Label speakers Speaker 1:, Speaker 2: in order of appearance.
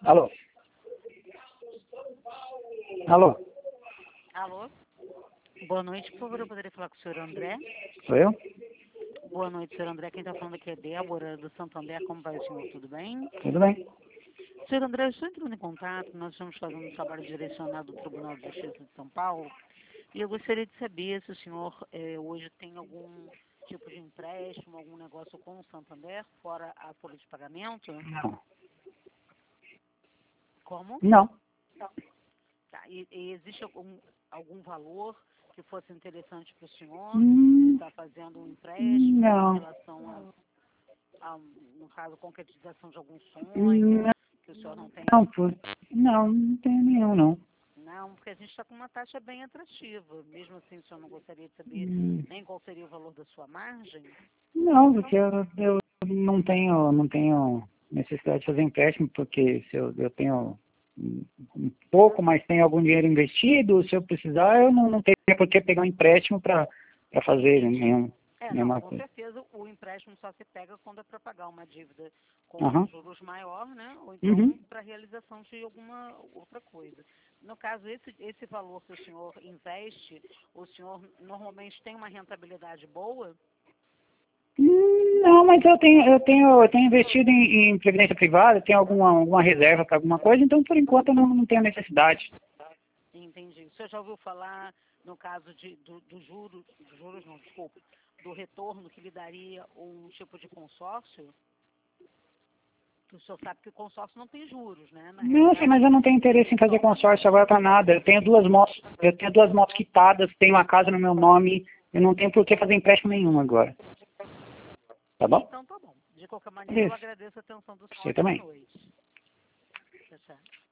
Speaker 1: Alô? Alô?
Speaker 2: Alô? Boa noite, por favor, eu poderia falar com o senhor André?
Speaker 1: Sou eu?
Speaker 2: Boa noite, senhor André. Quem está falando aqui é Débora, do Santander. Como vai o senhor? Tudo bem?
Speaker 1: Tudo bem?
Speaker 2: Senhor André, eu estou entrando em contato. Nós estamos fazendo um trabalho direcionado do Tribunal de Justiça de São Paulo. E eu gostaria de saber se o senhor hoje tem algum tipo de empréstimo, algum negócio com o Santander, fora a folha de pagamento?
Speaker 1: Não.
Speaker 2: Como?
Speaker 1: Não.
Speaker 2: Tá. E existe algum valor que fosse interessante para o senhor? Está fazendo um empréstimo em
Speaker 1: Não.
Speaker 2: relação no caso, concretização de algum sonho
Speaker 1: Não,
Speaker 2: que o senhor não tem?
Speaker 1: não tenho nenhum, não.
Speaker 2: Não, porque a gente está com uma taxa bem atrativa. Mesmo assim, o senhor não gostaria de saber nem qual seria o valor da sua margem?
Speaker 1: Não, porque eu não tenho necessidade de fazer empréstimo, porque se eu tenho um pouco, mas tenho algum dinheiro investido, se eu precisar, eu não teria por que pegar um empréstimo para fazer nenhuma
Speaker 2: Não, com
Speaker 1: coisa.
Speaker 2: certeza o empréstimo só se pega quando é para pagar uma dívida com
Speaker 1: Aham.
Speaker 2: juros maior, né? Ou então
Speaker 1: Uhum.
Speaker 2: para realização de alguma outra coisa. No caso, esse valor que o senhor investe, o senhor normalmente tem uma rentabilidade boa?
Speaker 1: Não, mas eu tenho investido em previdência privada, tenho alguma reserva para alguma coisa, então por enquanto eu não tenho necessidade.
Speaker 2: Entendi. O senhor já ouviu falar, no caso do juros não, desculpa, do retorno que lhe daria um tipo de consórcio? O senhor sabe que o consórcio não tem juros, né? Na
Speaker 1: Não, sim, mas
Speaker 2: realidade,
Speaker 1: eu não tenho interesse em fazer consórcio agora para nada. Eu tenho duas motos quitadas, tenho uma casa no meu nome, eu não tenho por que fazer empréstimo nenhum agora. Tá bom?
Speaker 2: então tá bom. De qualquer maneira, eu
Speaker 1: Isso.
Speaker 2: agradeço a atenção do senhor.
Speaker 1: Você
Speaker 2: Boa
Speaker 1: também.
Speaker 2: noite. Tchau, tchau.